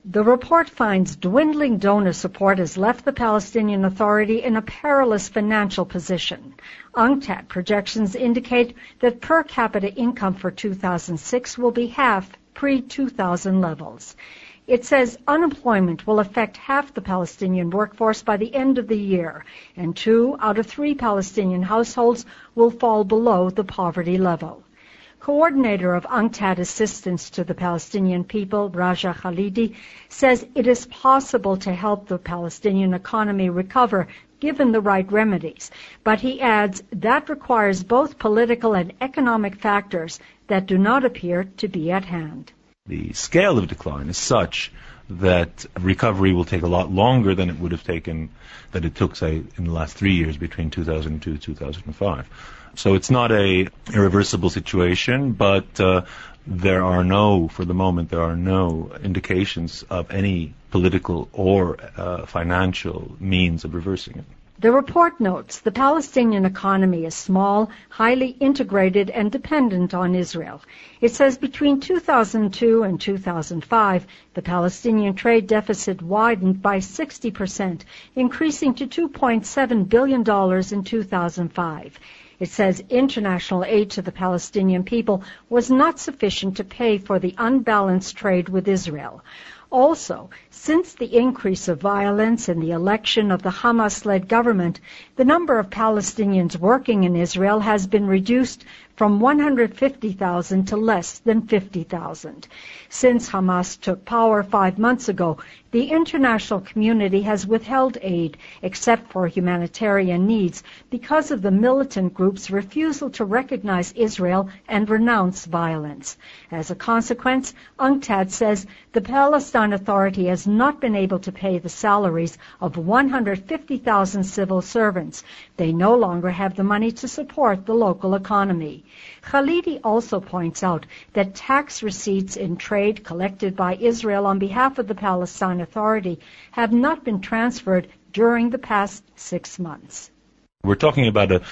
The report finds dwindling donor support has left the Palestinian Authority in a perilous financial position. UNCTAD projections indicate that per capita income for 2006 will be half pre-2000 levels. It says unemployment will affect half the Palestinian workforce by the end of the year, and 2 out of 3 Palestinian households will fall below the poverty level. Coordinator of UNCTAD assistance to the Palestinian people, Raja Khalidi, says it is possible to help the Palestinian economy recover given the right remedies, but he adds that requires both political and economic factors that do not appear to be at hand. The scale of decline is such that recovery will take a lot longer than it would have taken, that it took, say, in the last 3 years between 2002 and 2005. So it's not a irreversible situation, but for the moment, there are no indications of any political or financial means of reversing it. The report notes the Palestinian economy is small, highly integrated, and dependent on Israel. It says between 2002 and 2005, the Palestinian trade deficit widened by 60%, increasing to $2.7 billion in 2005. It says international aid to the Palestinian people was not sufficient to pay for the unbalanced trade with Israel. Also, since the increase of violence and the election of the Hamas-led government, the number of Palestinians working in Israel has been reduced from 150,000 to less than 50,000. Since Hamas took power 5 months ago, the international community has withheld aid except for humanitarian needs because of the militant group's refusal to recognize Israel and renounce violence. As a consequence, UNCTAD says the Palestine Authority has not been able to pay the salaries of 150,000 civil servants. They no longer have the money to support the local economy. Khalidi also points out that tax receipts in trade collected by Israel on behalf of the Palestine Authority have not been transferred during the past 6 months. We're talking about a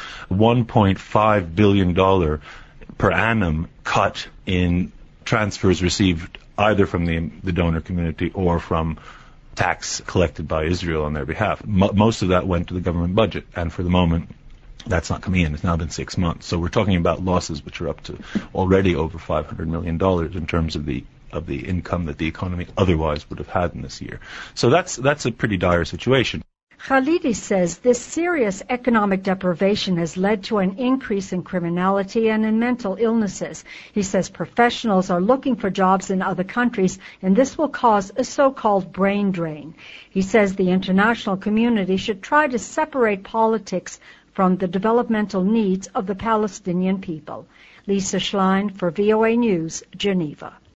$1.5 billion per annum cut in transfers received either from the donor community or from tax collected by Israel on their behalf. Most of that went to the government budget, and for the moment, that's not coming in. It's now been 6 months. So we're talking about losses which are up to already over $500 million in terms of the income that the economy otherwise would have had in this year. So that's a pretty dire situation. Khalidi says this serious economic deprivation has led to an increase in criminality and in mental illnesses. He says professionals are looking for jobs in other countries, and this will cause a so-called brain drain. He says the international community should try to separate politics from the developmental needs of the Palestinian people. Lisa Schlein for VOA News, Geneva.